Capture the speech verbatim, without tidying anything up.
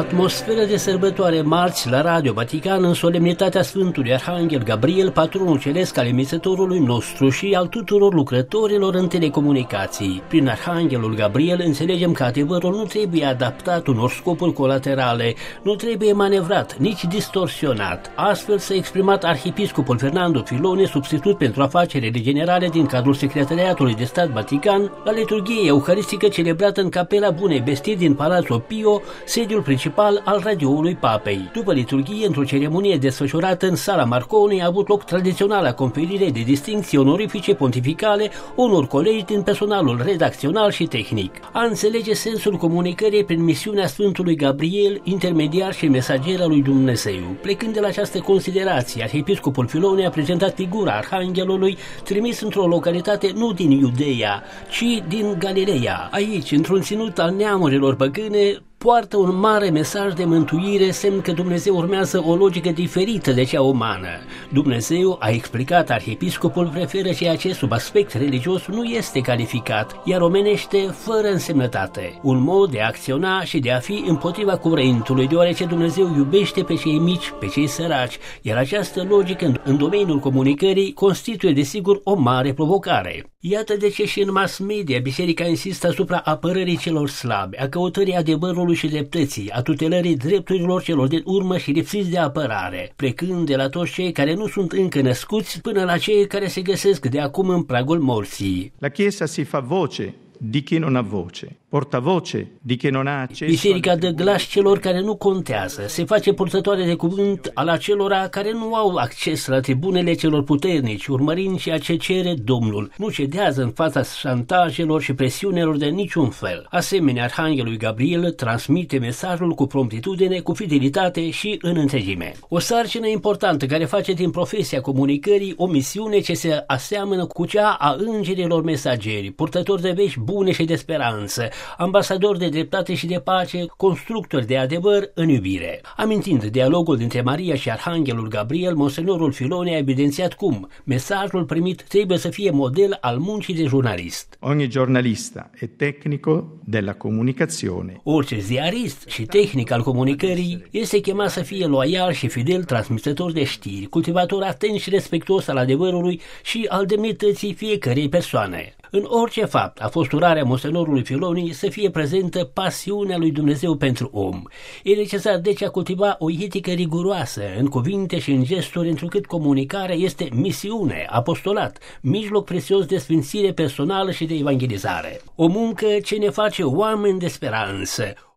Atmosferă de sărbătoare marți la Radio Vatican în solemnitatea Sfântului Arhanghel Gabriel, patronul ceresc al emițătorului nostru și al tuturor lucrătorilor în telecomunicații. Prin Arhanghelul Gabriel înțelegem că adevărul nu trebuie adaptat unor scopuri colaterale, nu trebuie manevrat, nici distorsionat. Astfel s-a exprimat arhiepiscopul Fernando Filoni, substitut pentru afaceri generale din cadrul Secretariatului de Stat Vatican, la liturghie euharistică celebrată în Capela Bunei Bestiri din Palazzo Pio, sediul principal al radioului Papei. După liturghie, într-o ceremonie desfășurată în Sala Marconi, a avut loc tradiționala conferire de distincții onorifice pontificale unor colegi din personalul redacțional și tehnic. A înțelege sensul comunicării prin misiunea Sfântului Gabriel, intermediar și mesager al lui Dumnezeu. Plecând de la această considerație, arhiepiscopul Filoni a prezentat figura Arhanghelului trimis într-o localitate nu din Iudeea, ci din Galileea. Aici, într-un ținut al neamurilor păgâne, poartă un mare mesaj de mântuire, semn că Dumnezeu urmează o logică diferită de cea umană. Dumnezeu, a explicat arhiepiscopul, preferă ceea ce sub aspect religios nu este calificat, iar omenește fără însemnătate. Un mod de a acționa și de a fi împotriva curentului, deoarece Dumnezeu iubește pe cei mici, pe cei săraci, iar această logică în domeniul comunicării constituie desigur o mare provocare. Iată de ce și în mass media Biserica insistă asupra apărării celor slabi, a căutării adevărului și dreptății, a tutelării drepturilor celor din urmă și lipsiți de apărare, plecând de la toți cei care nu sunt încă născuți până la cei care se găsesc de acum în pragul morții. La Chiesa si fa voce di chi non ha voce, portavoce di chi non ha accesso. Biserica dă glas celor care nu contează, se face purtătoare de cuvânt al acelora care nu au acces la tribunele celor puternici, urmărind ceea ce cere Domnul. Nu cedează în fața șantajelor și presiunilor de niciun fel. Asemenea, Arhanghelul Gabriel transmite mesajul cu promptitudine, cu fidelitate și în întregime. O sarcină importantă care face din profesia comunicării o misiune ce se aseamănă cu cea a îngerilor mesageri, purtători de vești bune și de speranță, ambasador de dreptate și de pace, constructor de adevăr în iubire. Amintind dialogul dintre Maria și Arhanghelul Gabriel, monsenorul Filoni a evidențiat cum mesajul primit trebuie să fie model al muncii de jurnalist. Ogni giornalista e tecnico della comunicazione. Orice ziarist și tehnic al comunicării este chemat să fie loial și fidel transmisător de știri, cultivator atent și respectuos al adevărului și al demnității fiecărei persoane. În orice fapt, a fost urarea monsenorului Filoni să fie prezentă pasiunea lui Dumnezeu pentru om. E necesar deci a cultiva o etică riguroasă în cuvinte și în gesturi, întrucât comunicarea este misiune, apostolat, mijloc prețios de sfințire personală și de evangelizare. O muncă ce ne face oameni de speranță,